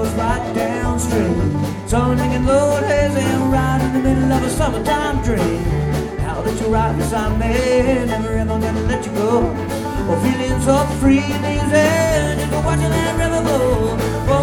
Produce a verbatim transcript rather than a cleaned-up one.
goes right downstream. Sun hanging low, hazy and right in the middle of a summertime dream. How that you ride beside me, never ever gonna let you go. Oh, feeling so free and easy, just watching that river flow.